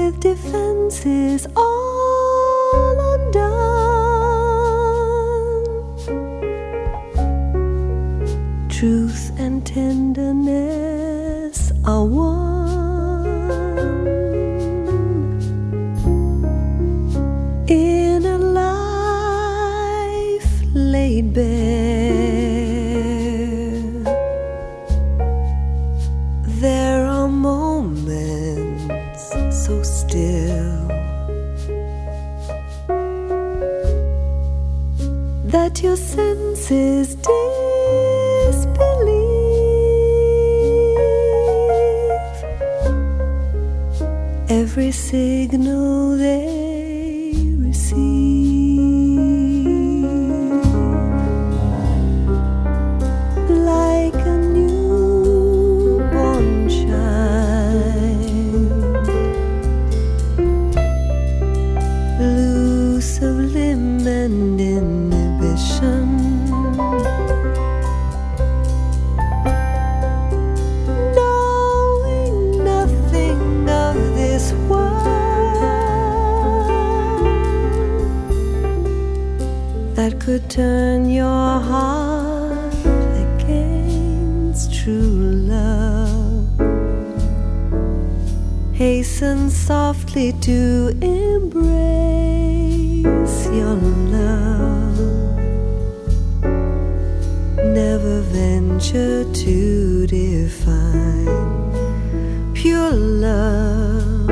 with defenses all undone. Truth and tenderness are one in a life laid bare. There are moments so still that your senses disbelieve every signal they receive, like a newborn child, loose of limb and inhibition, knowing nothing of this world that could turn your heart against true love. Hasten softly to embrace your love. Never venture to define pure love,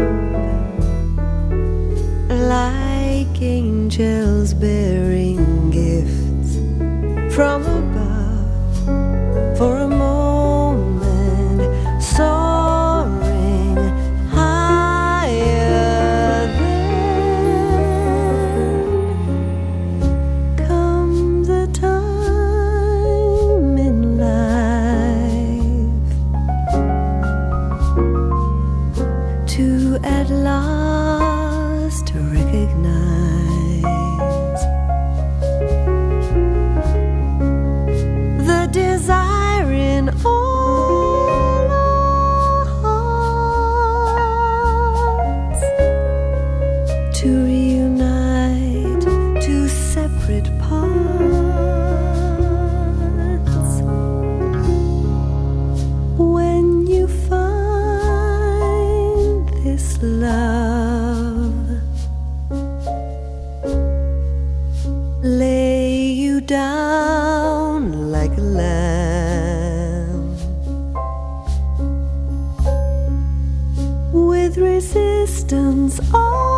like angels bearing gifts from above, for a moment soaring higher. Then comes a time in life to at last recognize the desire in all our hearts to reunite two separate parts. When you find this love, lay you down like a lamb, with resistance all